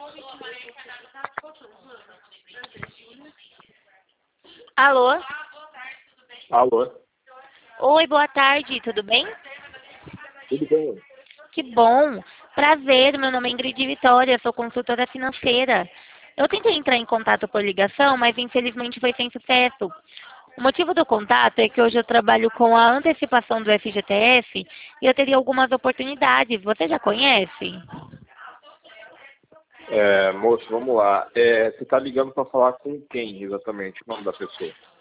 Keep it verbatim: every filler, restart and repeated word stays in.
Alô? Alô? Oi, boa tarde, tudo bem? Tudo bem? Que bom. Prazer, meu nome é Ingrid Vitória, sou consultora financeira. Eu tentei entrar em contato por ligação, mas infelizmente foi sem sucesso. O motivo do contato é que hoje eu trabalho com a antecipação do F G T S e eu teria algumas oportunidades. Você já conhece? É, moço, vamos lá. É, você está ligando para falar com quem exatamente? O nome da pessoa?